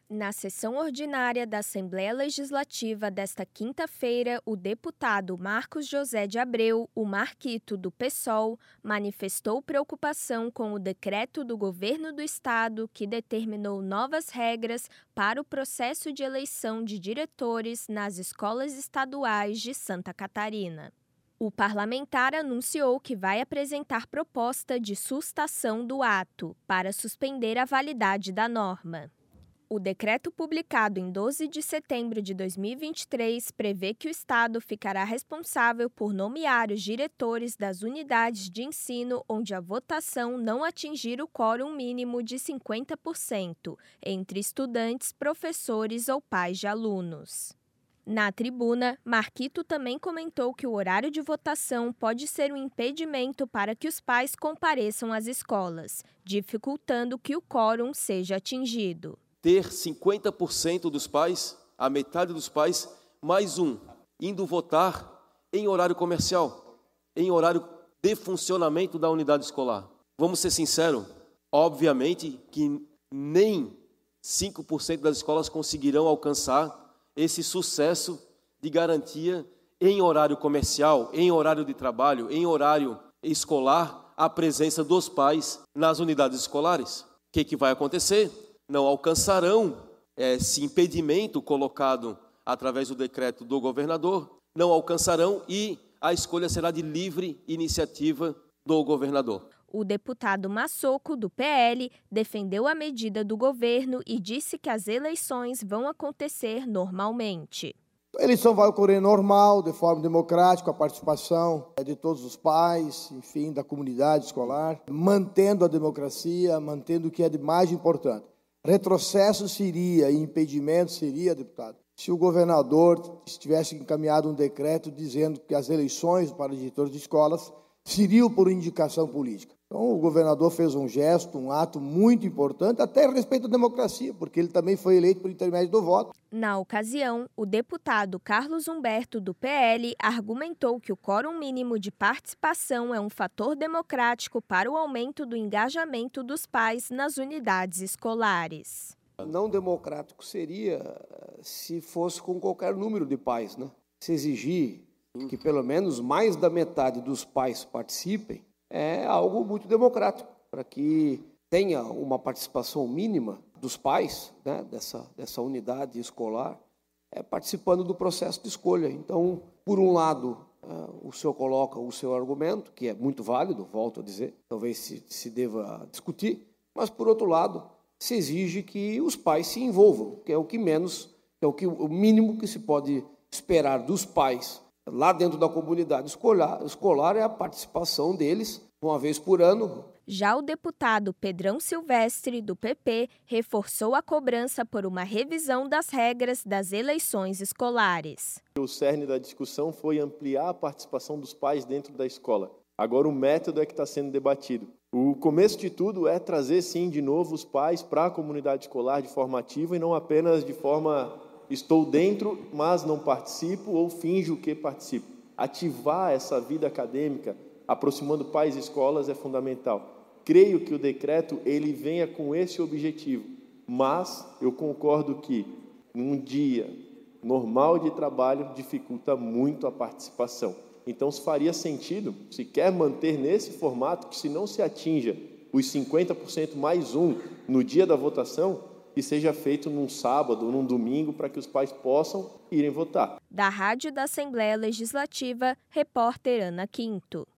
Na sessão ordinária da Assembleia Legislativa desta quinta-feira, o deputado Marcos José de Abreu, o Marquito do PSOL, manifestou preocupação com o decreto do governo do estado que determinou novas regras para o processo de eleição de diretores nas escolas estaduais de Santa Catarina. O parlamentar anunciou que vai apresentar proposta de sustação do ato para suspender a validade da norma. O decreto publicado em 12 de setembro de 2023 prevê que o Estado ficará responsável por nomear os diretores das unidades de ensino onde a votação não atingir o quórum mínimo de 50% entre estudantes, professores ou pais de alunos. Na tribuna, Marquito também comentou que o horário de votação pode ser um impedimento para que os pais compareçam às escolas, dificultando que o quórum seja atingido. Ter 50% dos pais, a metade dos pais, mais um, indo votar em horário comercial, em horário de funcionamento da unidade escolar. Vamos ser sinceros, obviamente que nem 5% das escolas conseguirão alcançar esse sucesso de garantia em horário comercial, em horário de trabalho, em horário escolar, a presença dos pais nas unidades escolares. O que vai acontecer? Não alcançarão esse impedimento colocado através do decreto do governador, não alcançarão e a escolha será de livre iniciativa do governador. O deputado Massoco, do PL, defendeu a medida do governo e disse que as eleições vão acontecer normalmente. A eleição vai ocorrer normal, de forma democrática, com a participação de todos os pais, enfim, da comunidade escolar, mantendo a democracia, mantendo o que é de mais importante. Retrocesso seria, e impedimento seria, deputado, se o governador tivesse encaminhado um decreto dizendo que as eleições para diretores de escolas seriam por indicação política. Então, o governador fez um gesto, um ato muito importante, até a respeito da democracia, porque ele também foi eleito por intermédio do voto. Na ocasião, o deputado Carlos Humberto, do PL, argumentou que o quórum mínimo de participação é um fator democrático para o aumento do engajamento dos pais nas unidades escolares. Não democrático seria se fosse com qualquer número de pais, né? Se exigir que pelo menos mais da metade dos pais participem, é algo muito democrático, para que tenha uma participação mínima dos pais, né, dessa unidade escolar, participando do processo de escolha. Então, por um lado, o senhor coloca o seu argumento, que é muito válido, volto a dizer, talvez se deva discutir, mas, por outro lado, se exige que os pais se envolvam, que é o mínimo que se pode esperar dos pais. Lá dentro da comunidade escolar é a participação deles uma vez por ano. Já o deputado Pedrão Silvestre, do PP, reforçou a cobrança por uma revisão das regras das eleições escolares. O cerne da discussão foi ampliar a participação dos pais dentro da escola. Agora o método é que está sendo debatido. O começo de tudo é trazer, sim, de novo os pais para a comunidade escolar de forma ativa e não apenas de forma estou dentro, mas não participo ou finjo que participo. Ativar essa vida acadêmica, aproximando pais e escolas, é fundamental. Creio que o decreto ele venha com esse objetivo, mas eu concordo que um dia normal de trabalho dificulta muito a participação. Então, se faria sentido, se quer manter nesse formato, que se não se atinja os 50% mais um no dia da votação, que seja feito num sábado ou num domingo para que os pais possam irem votar. Da Rádio da Assembleia Legislativa, repórter Ana Quinto.